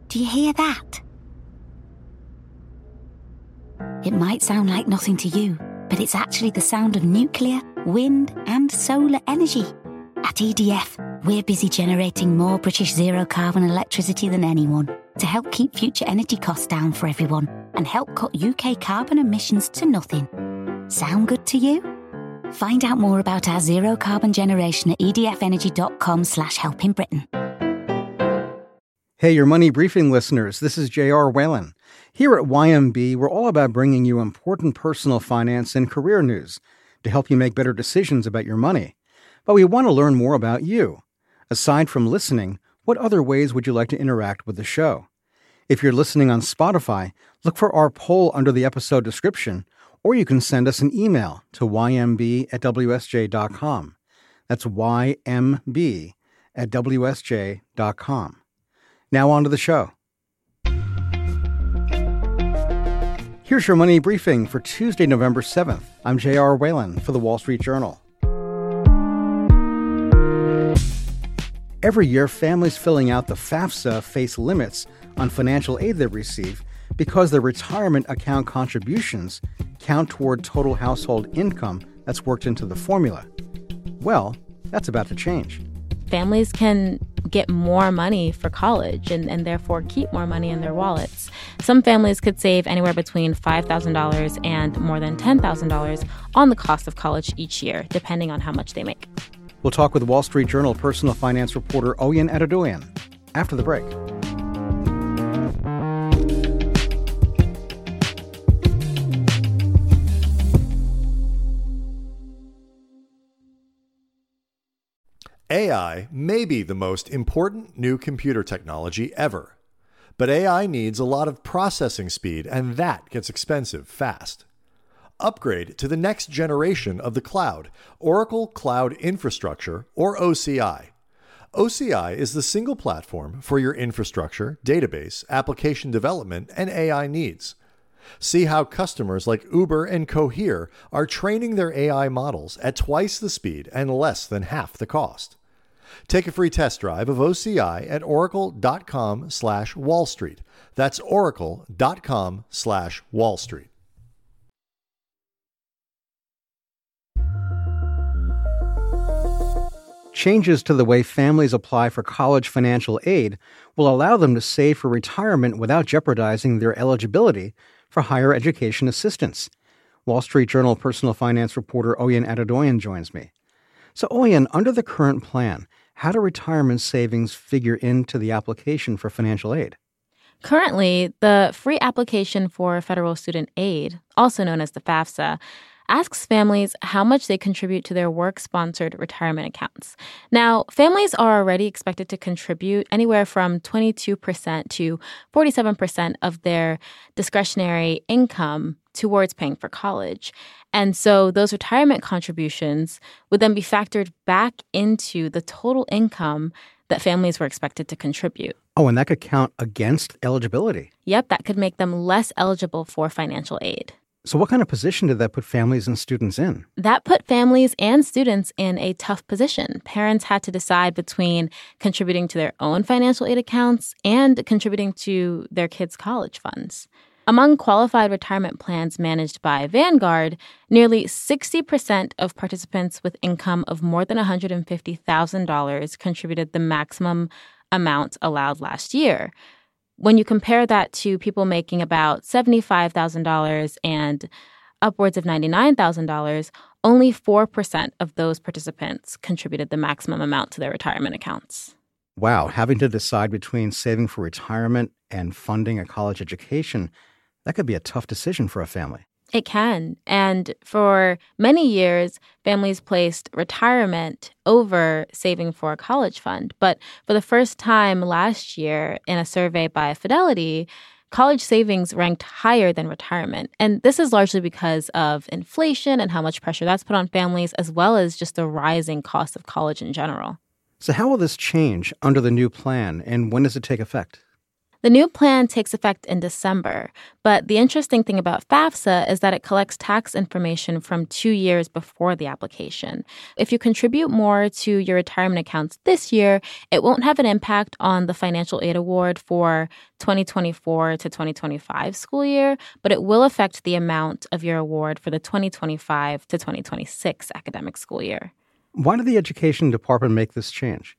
Do you hear that? It might sound like nothing to you, but it's actually the sound of nuclear, wind, and solar energy. At EDF, we're busy generating more British zero-carbon electricity than anyone to help keep future energy costs down for everyone and help cut UK carbon emissions to nothing. Sound good to you? Find out more about our zero-carbon generation at edfenergy.com/helpingbritain. Hey, your Money Briefing listeners, this is J.R. Whalen. Here at YMB, we're all about bringing you important personal finance and career news to help you make better decisions about your money. But we want to learn more about you. Aside from listening, what other ways would you like to interact with the show? If you're listening on Spotify, look for our poll under the episode description, or you can send us an email to ymb@wsj.com. That's ymb@wsj.com. Now on to the show. Here's your Money Briefing for Tuesday, November 7th. I'm J.R. Whalen for The Wall Street Journal. Every year, families filling out the FAFSA face limits on financial aid they receive because their retirement account contributions count toward total household income that's worked into the formula. Well, that's about to change. Families can get more money for college and therefore keep more money in their wallets. Some families could save anywhere between $5,000 and more than $10,000 on the cost of college each year, depending on how much they make. We'll talk with Wall Street Journal personal finance reporter Oyin Adedoyan after the break. AI may be the most important new computer technology ever. But AI needs a lot of processing speed, and that gets expensive fast. Upgrade to the next generation of the cloud, Oracle Cloud Infrastructure, or OCI. OCI is the single platform for your infrastructure, database, application development, and AI needs. See how customers like Uber and Cohere are training their AI models at twice the speed and less than half the cost. Take a free test drive of OCI at oracle.com/Wall Street. That's oracle.com/Wall Street. Changes to the way families apply for college financial aid will allow them to save for retirement without jeopardizing their eligibility for higher education assistance. Wall Street Journal personal finance reporter Oyin Adedoyan joins me. So, Oyin, under the current plan, how do retirement savings figure into the application for financial aid? Currently, the free application for federal student aid, also known as the FAFSA, asks families how much they contribute to their work-sponsored retirement accounts. Now, families are already expected to contribute anywhere from 22% to 47% of their discretionary income towards paying for college. And so those retirement contributions would then be factored back into the total income that families were expected to contribute. Oh, and that could count against eligibility. Yep, that could make them less eligible for financial aid. So what kind of position did that put families and students in? That put families and students in a tough position. Parents had to decide between contributing to their own financial aid accounts and contributing to their kids' college funds. Among qualified retirement plans managed by Vanguard, nearly 60% of participants with income of more than $150,000 contributed the maximum amount allowed last year. When you compare that to people making about $75,000 and upwards of $99,000, only 4% of those participants contributed the maximum amount to their retirement accounts. Wow, having to decide between saving for retirement and funding a college education, that could be a tough decision for a family. It can. And for many years, families placed retirement over saving for a college fund. But for the first time last year, in a survey by Fidelity, college savings ranked higher than retirement. And this is largely because of inflation and how much pressure that's put on families, as well as just the rising cost of college in general. So how will this change under the new plan, and when does it take effect? The new plan takes effect in December, but the interesting thing about FAFSA is that it collects tax information from 2 years before the application. If you contribute more to your retirement accounts this year, it won't have an impact on the financial aid award for 2024 to 2025 school year, but it will affect the amount of your award for the 2025 to 2026 academic school year. Why did the Education Department make this change?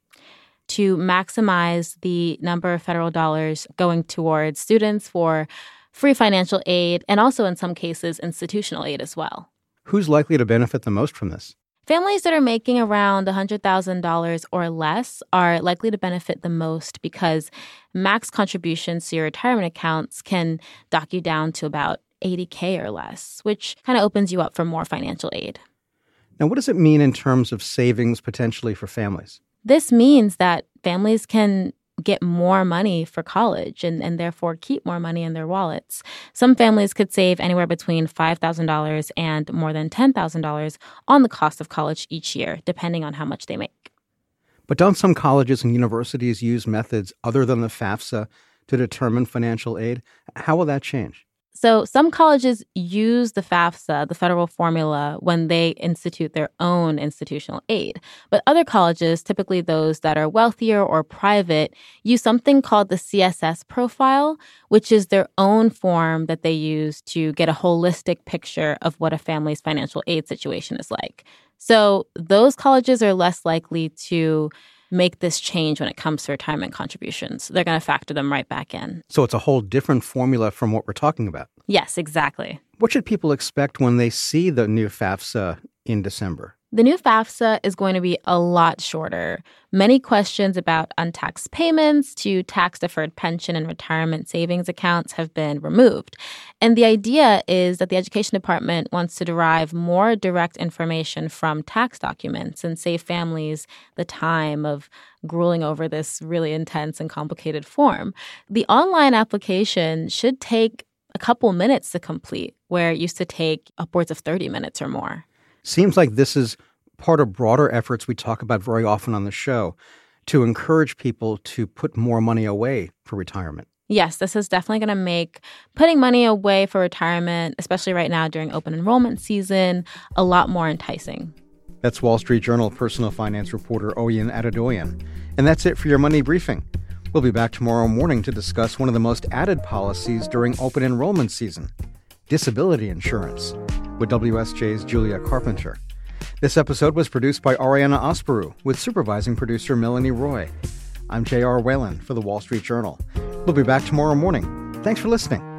To maximize the number of federal dollars going towards students for free financial aid and also, in some cases, institutional aid as well. Who's likely to benefit the most from this? Families that are making around $100,000 or less are likely to benefit the most because max contributions to your retirement accounts can dock you down to about $80K or less, which kind of opens you up for more financial aid. Now, what does it mean in terms of savings potentially for families? This means that families can get more money for college and therefore keep more money in their wallets. Some families could save anywhere between $5,000 and more than $10,000 on the cost of college each year, depending on how much they make. But don't some colleges and universities use methods other than the FAFSA to determine financial aid? How will that change? So some colleges use the FAFSA, the federal formula, when they institute their own institutional aid. But other colleges, typically those that are wealthier or private, use something called the CSS profile, which is their own form that they use to get a holistic picture of what a family's financial aid situation is like. So those colleges are less likely to make this change when it comes to retirement contributions. They're going to factor them right back in. So it's a whole different formula from what we're talking about. Yes, exactly. What should people expect when they see the new FAFSA in December? The new FAFSA is going to be a lot shorter. Many questions about untaxed payments to tax-deferred pension and retirement savings accounts have been removed. And the idea is that the Education Department wants to derive more direct information from tax documents and save families the time of grueling over this really intense and complicated form. The online application should take a couple minutes to complete, where it used to take upwards of 30 minutes or more. Seems like this is part of broader efforts we talk about very often on the show to encourage people to put more money away for retirement. Yes, this is definitely going to make putting money away for retirement, especially right now during open enrollment season, a lot more enticing. That's Wall Street Journal personal finance reporter Oyin Adedoyan. And that's it for your Money Briefing. We'll be back tomorrow morning to discuss one of the most added policies during open enrollment season, disability insurance, with WSJ's Julia Carpenter. This episode was produced by Ariana Asparu with supervising producer Melanie Roy. I'm J.R. Whalen for The Wall Street Journal. We'll be back tomorrow morning. Thanks for listening.